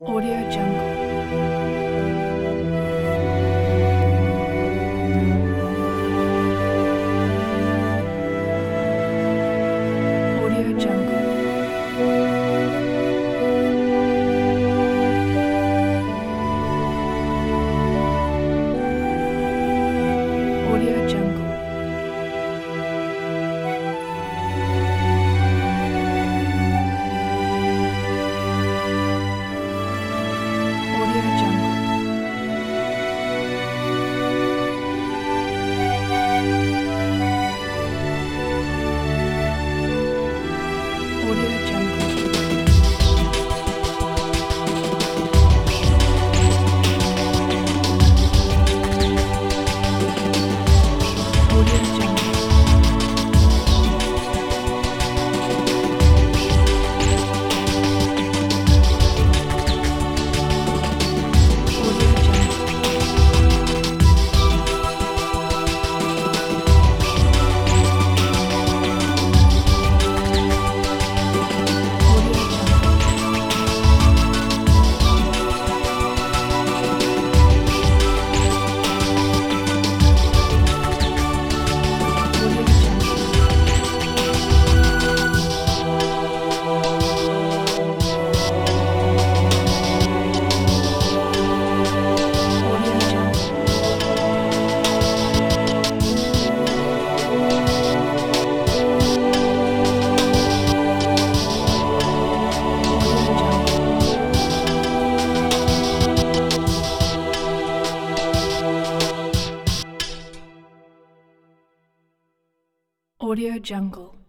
Audio Jungle. Audio Jungle. Audio Jungle. Audio Jungle. Audio Jungle. Audio Jungle. Audio Jungle. Audio Jungle. Audio Jungle. Audio Jungle. Audio Jungle. Audio Jungle.